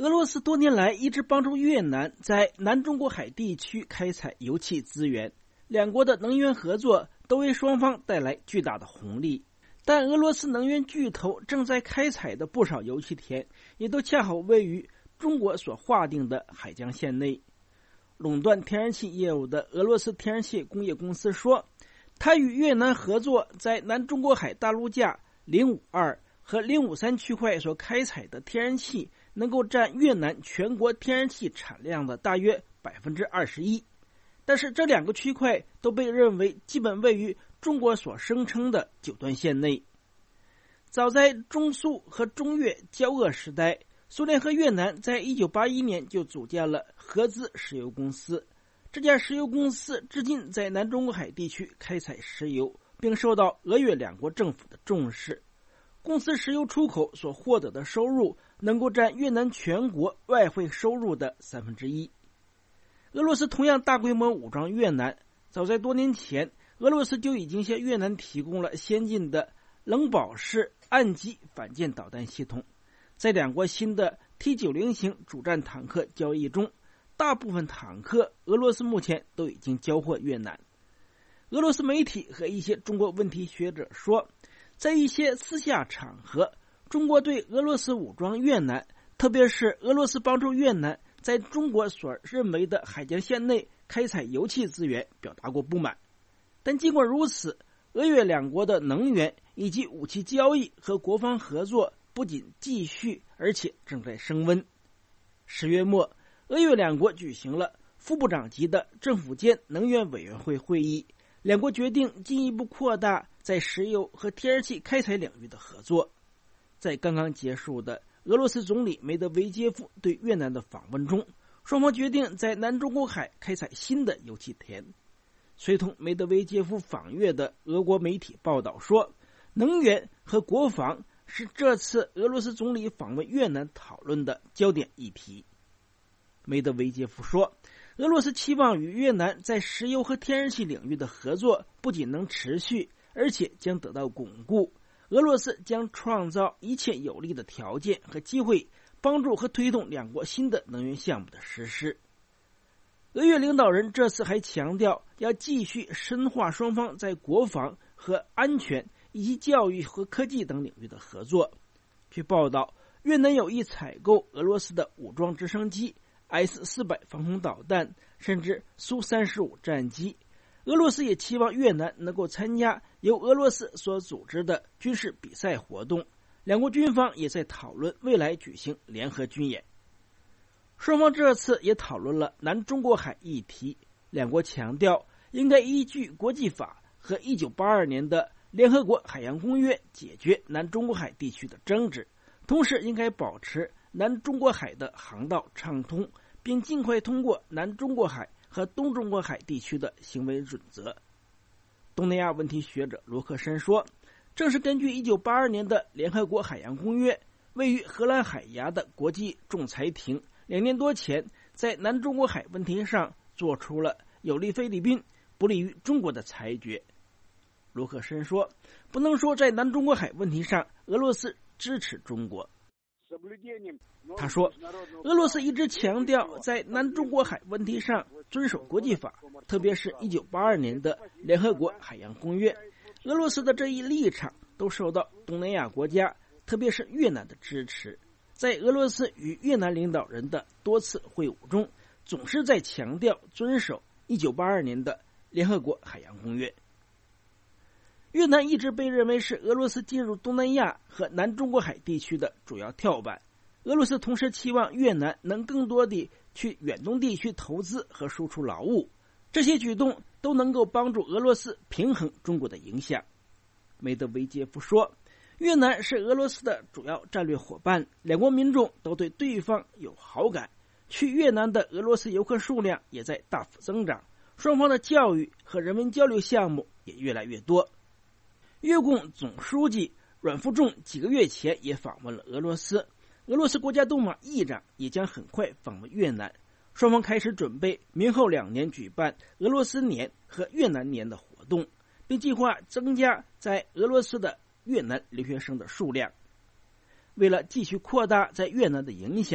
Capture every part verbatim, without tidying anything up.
俄罗斯多年来一直帮助越南在南中国海地区开采油气资源，两国的能源合作都为双方带来巨大的红利。但俄罗斯能源巨头正在开采的不少油气田，也都恰好位于中国所划定的海江线内。垄断天然气业务的俄罗斯天然气工业公司说，它与越南合作，在南中国海大陆架零五二和零五三区块所开采的天然气能够占越南全国天然气产量的大约 百分之二十一， 但是这两个区块都被认为基本位于中国所声称的九段线内。早在中苏和中越交恶时代，苏联和越南在一九八一年就组建了合资石油公司，这家石油公司至今在南中国海地区开采石油，并受到俄越两国政府的重视。公司石油出口所获得的收入能够占越南全国外汇收入的三分之一。俄罗斯同样大规模武装越南，早在多年前，俄罗斯就已经向越南提供了先进的冷保式岸基反舰导弹系统。在两国新的 T 九十 型主战坦克交易中，大部分坦克俄罗斯目前都已经交货越南。俄罗斯媒体和一些中国问题学者说，在一些私下场合，中国对俄罗斯武装越南，特别是俄罗斯帮助越南在中国所认为的海江线内开采油气资源表达过不满。但尽管如此，俄越两国的能源以及武器交易和国防合作不仅继续，而且正在升温。十月末，俄越两国举行了副部长级的政府间能源委员会会议，两国决定进一步扩大在石油和天然气开采领域的合作。在刚刚结束的俄罗斯总理梅德韦杰夫对越南的访问中，双方决定在南中国海开采新的油气田。随同梅德韦杰夫访越的俄国媒体报道说，能源和国防是这次俄罗斯总理访问越南讨论的焦点议题。梅德韦杰夫说，俄罗斯期望与越南在石油和天然气领域的合作不仅能持续，而且将得到巩固。俄罗斯将创造一切有利的条件和机会，帮助和推动两国新的能源项目的实施。俄越领导人这次还强调，要继续深化双方在国防和安全以及教育和科技等领域的合作。据报道，越南有意采购俄罗斯的武装直升机、S 四百 防空导弹，甚至苏三十五战机。俄罗斯也期望越南能够参加由俄罗斯所组织的军事比赛活动，两国军方也在讨论未来举行联合军演。双方这次也讨论了南中国海议题，两国强调应该依据国际法和一九八二年的联合国海洋公约解决南中国海地区的争执，同时应该保持南中国海的航道畅通，并尽快通过南中国海和东中国海地区的行为准则。东南亚问题学者罗克申说，正是根据一九八二年的联合国海洋公约，位于荷兰海牙的国际仲裁庭两年多前在南中国海问题上做出了有利菲律宾、不利于中国的裁决。罗克申说，不能说在南中国海问题上俄罗斯支持中国。他说，俄罗斯一直强调在南中国海问题上遵守国际法，特别是一九八二年的联合国海洋公约。俄罗斯的这一立场都受到东南亚国家，特别是越南的支持。在俄罗斯与越南领导人的多次会晤中，总是在强调遵守一九八二年的联合国海洋公约。越南一直被认为是俄罗斯进入东南亚和南中国海地区的主要跳板。俄罗斯同时期望越南能更多地去远东地区投资和输出劳务，这些举动都能够帮助俄罗斯平衡中国的影响。梅德韦杰夫说，越南是俄罗斯的主要战略伙伴，两国民众都对对方有好感，去越南的俄罗斯游客数量也在大幅增长，双方的教育和人文交流项目也越来越多。越共总书记阮富仲几个月前也访问了俄罗斯，俄罗斯国家杜马议长也将很快访问越南，双方开始准备明后两年举办俄罗斯年和越南年的活动，并计划增加在俄罗斯的越南留学生的数量。为了继续扩大在越南的影响，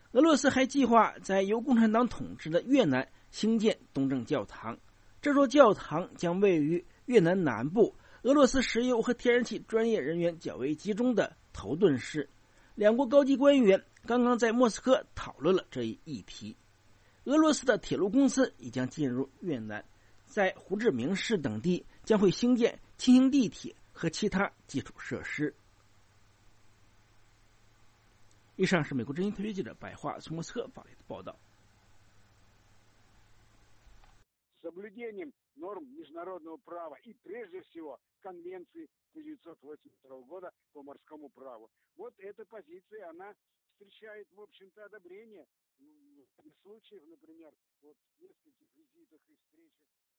俄罗斯还计划在由共产党统治的越南兴建东正教堂，这座教堂将位于越南南部，俄罗斯石油和天然气专业人员较为集中的头顿市。两国高级官员刚刚在莫斯科讨论了这一议题。俄罗斯的铁路公司已将进入越南，在胡志明市等地将会兴建轻型地铁和其他基础设施。以上是美国之音特约记者白桦从莫斯科发来的报道。 соблюдением норм международного права и прежде всего Конвенции тысяча девятьсот восемьдесят второго года по морскому праву. Вот эта позиция, она встречает, в общем-то, одобрение в случаях, например, вот в нескольких визитах и встречах